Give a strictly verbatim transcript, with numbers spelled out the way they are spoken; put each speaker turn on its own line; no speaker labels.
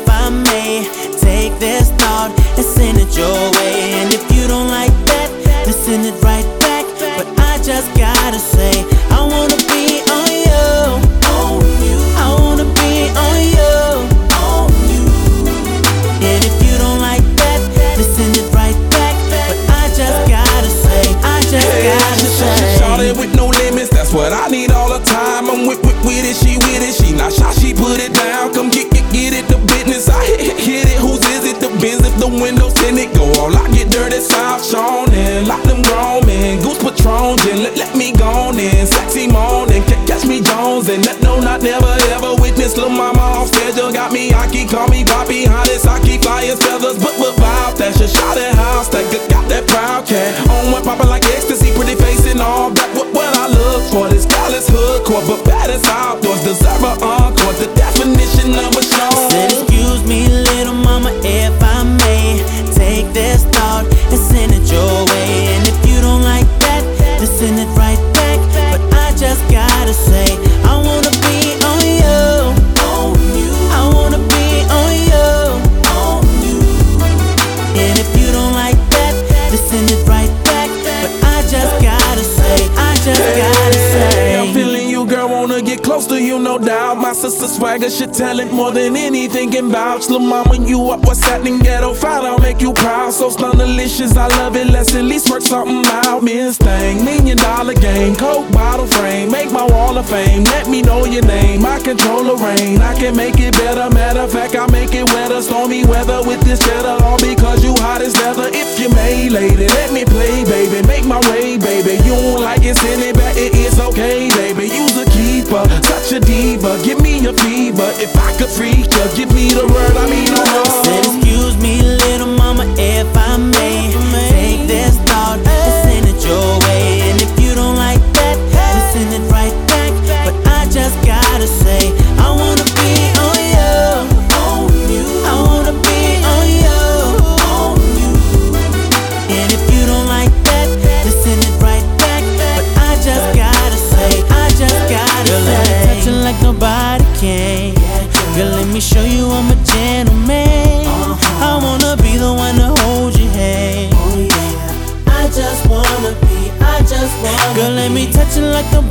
if I may take this thought and send it your way. And if you don't like that, then send it right back. But I just gotta say, I wanna be on you, on you. I wanna be on you, on you. And if you don't like that, then send it right back. But I just gotta say, I just
hey,
gotta
she,
say,
she, she shawty with no limits, that's what I need all the time. I'm with, with, with it, she with it, she not shy, she put it down. Come get, get, get it, the business, I hit, hit, hit it. Whose is it? The Benz, if the windows tinted, go all I get dirty, South Sean, and lock them grown men. Goose Patron, gin, let, let me go on in. Sexy morning, ca- catch me Jones, and that no, not never ever witness. Lil' mama off schedule, got me Aki, call me Poppy, hottest, I keep flying feathers, but but vibe, that's your shot at house, that got, got that proud cat. On one poppin' like ecstasy, pretty face and all that. What, what I look for, this gal is hood core, but bad as outdoors, deserve a encore, the definition of a show.
Said, excuse me, little mama, if I may take this thought and send it your way. And if you don't like that, then send it right back. But I just gotta say, I wanna be on you, on you. I wanna be on you, on you. And if you don't like that, then send it right back. But I just gotta say, I just gotta say,
I'm feeling you, girl, wanna get close to you, no doubt. My sister swagger, shit talent more than anything can vouch. Lil' mama, you up, what's happening? Ghetto fight, I'll make you proud. So delicious, I love it, let's at least work something out. Miss Thing, million dollar game, coke bottle frame, make my wall of fame. Let me know your name, I control the rain, I can make it better. Matter of fact, I make it weather, stormy weather with this cheddar, all because you hot as leather. If you may, lady, let me play, baby, make my way, baby. You don't like it, send it back, it is okay, baby. You's a keeper, such a diva, give me a fever. If I could freak you, give me the word, I mean no harm.
Said, excuse me, little mama, if I may take this thought and send it your way. And if you don't like that, then send it right back. But I just gotta say, I wanna be on you, on you. I wanna be on you, on you. And if you don't like that, then send it right back. But I just gotta say, I just gotta say, girl, let me touch you like nobody can. Girl, let me show you I'm a gentleman. I wanna be the one to hold your hand. Oh yeah, I just wanna be, I just wanna
Girl, let me touch you like nobody